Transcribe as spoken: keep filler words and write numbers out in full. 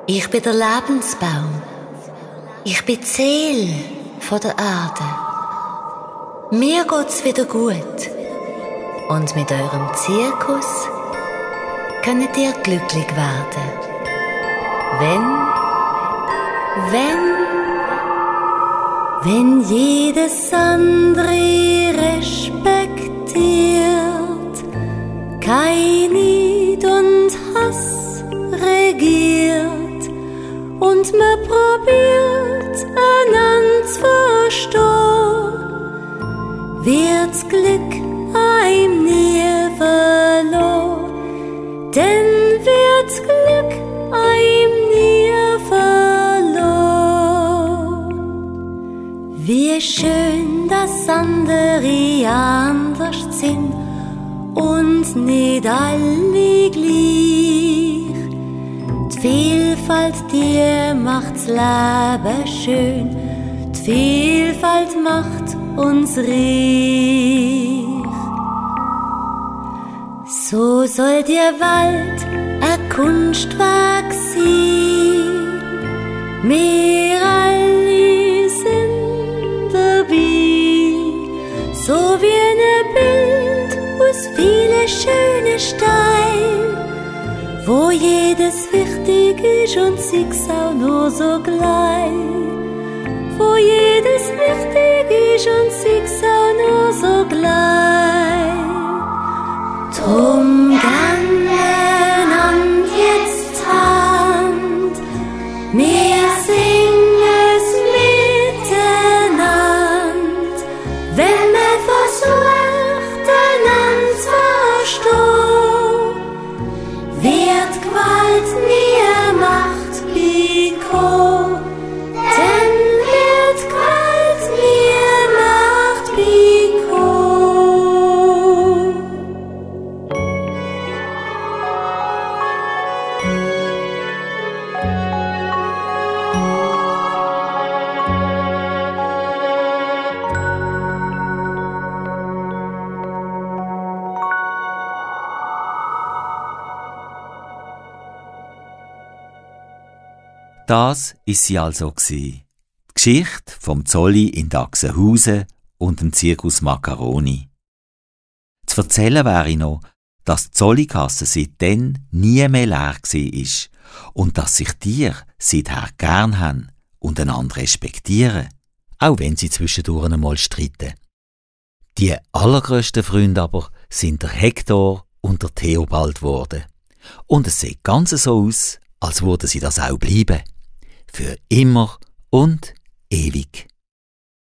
Ich bin der Lebensbaum. Ich bin die Seele von der Erde. Mir geht's wieder gut. Und mit eurem Zirkus könnt ihr glücklich werden. Wenn, wenn, wenn jedes andere respektiert, kein Neid und Hass regiert und man probiert, einander zu verstehen, wird's Glück einem nie verloren, denn wird's Glück einem nie verloren. Wie schön, dass andere anders sind und nicht alle gleich. Die Vielfalt, die macht's Leben schön, die Vielfalt macht uns reich. So soll die Welt ein Kunstwerk sein, wir alle sind dabei, so wie ein Bild aus vielen schönen Steinen, wo jedes wichtig ist und sie's auch nur so gleich, wo jedes wichtig ist und sie's auch nur so gleich. Drum gangen und jetzt Hand, wir singen's miteinander, wenn man versucht, einander zu verstehen, wird Gewalt nie Macht bekommen, denn wird Gewalt nie Macht bekommen. Das ist sie also gsi. Die Geschichte vom Zolli in Daxenhausen und dem Zirkus Macaroni. Zu erzählen wäre noch, dass die Zollikasse seitdem nie mehr leer war und dass sich Tiere seither gern haben und einander respektieren, auch wenn sie zwischendurch einmal streiten. Die allergrößten Freunde aber sind der Hector und der Theobald geworden. Und es sieht ganz so aus, als würden sie das auch bleiben. Für immer und ewig.